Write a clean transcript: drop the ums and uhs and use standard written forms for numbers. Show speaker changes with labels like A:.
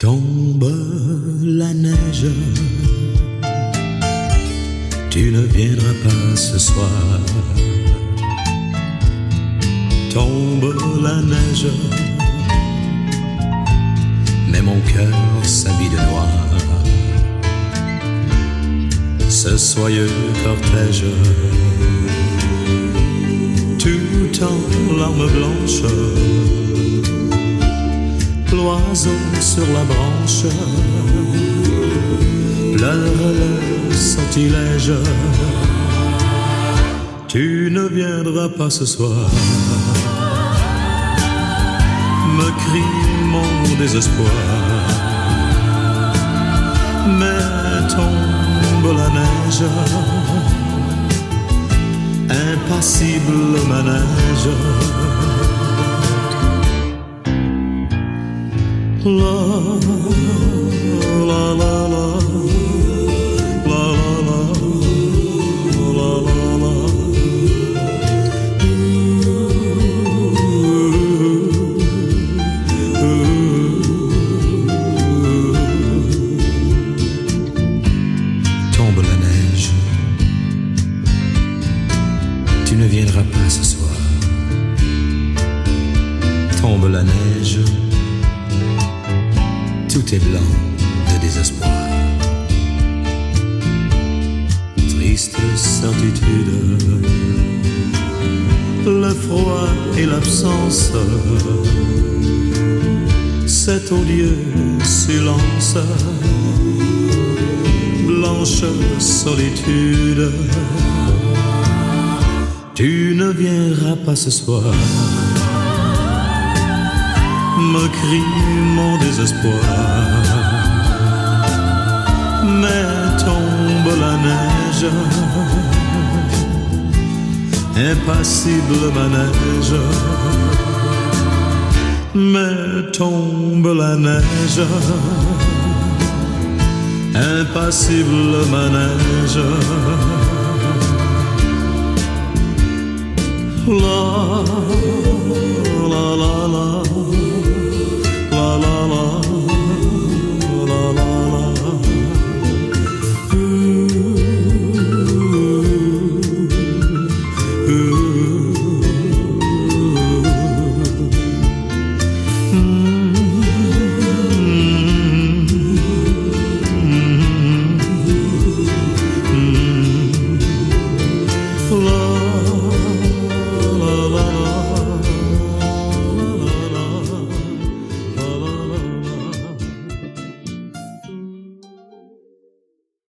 A: Tombe la neige, tu ne viendras pas ce soir. Tombe la neige, mais mon cœur s'habille de noir. Ce soyeux cortège, tout en larmes blanches, l'oiseau sur la branche pleure le sortilège. Tu ne viendras pas ce soir, me crie mon désespoir. Mais tombe la neige, impassible manège. La la la la, la la la, la la la. Tombe la neige, tu ne viendras pas ce soir. Tombe la neige, tout est blanc de désespoir. Triste certitude, le froid et l'absence, cet odieux silence, blanche solitude. Tu ne viendras pas ce soir, me crie mon désespoir. Mais tombe la neige, impassible manège. Mais tombe la neige, impassible manège. La la la la, la la la.